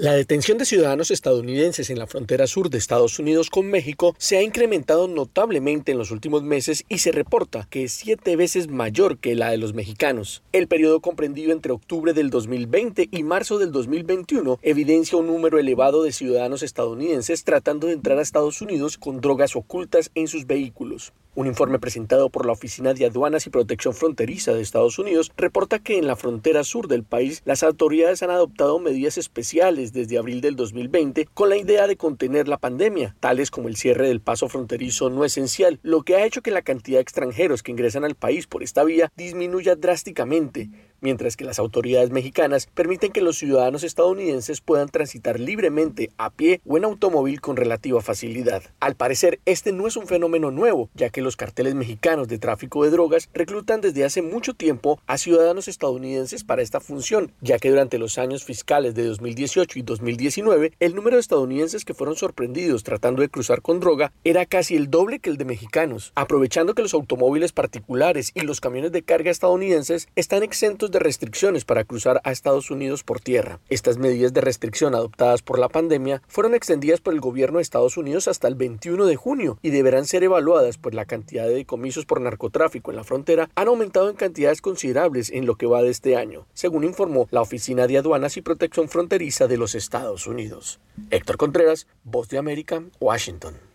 La detención de ciudadanos estadounidenses en la frontera sur de Estados Unidos con México se ha incrementado notablemente en los últimos meses y se reporta que es 7 veces mayor que la de los mexicanos. El periodo comprendido entre octubre del 2020 y marzo del 2021 evidencia un número elevado de ciudadanos estadounidenses tratando de entrar a Estados Unidos con drogas ocultas en sus vehículos. Un informe presentado por la Oficina de Aduanas y Protección Fronteriza de Estados Unidos reporta que en la frontera sur del país las autoridades han adoptado medidas especiales desde abril del 2020 con la idea de contener la pandemia, tales como el cierre del paso fronterizo no esencial, lo que ha hecho que la cantidad de extranjeros que ingresan al país por esta vía disminuya drásticamente, mientras que las autoridades mexicanas permiten que los ciudadanos estadounidenses puedan transitar libremente a pie o en automóvil con relativa facilidad. Al parecer, este no es un fenómeno nuevo, ya que los carteles mexicanos de tráfico de drogas reclutan desde hace mucho tiempo a ciudadanos estadounidenses para esta función, ya que durante los años fiscales de 2018 y 2019, el número de estadounidenses que fueron sorprendidos tratando de cruzar con droga era casi el doble que el de mexicanos, aprovechando que los automóviles particulares y los camiones de carga estadounidenses están exentos de restricciones para cruzar a Estados Unidos por tierra. Estas medidas de restricción adoptadas por la pandemia fueron extendidas por el gobierno de Estados Unidos hasta el 21 de junio y deberán ser evaluadas, pues la cantidad de decomisos por narcotráfico en la frontera han aumentado en cantidades considerables en lo que va de este año, según informó la Oficina de Aduanas y Protección Fronteriza de los Estados Unidos. Héctor Contreras, Voz de América, Washington.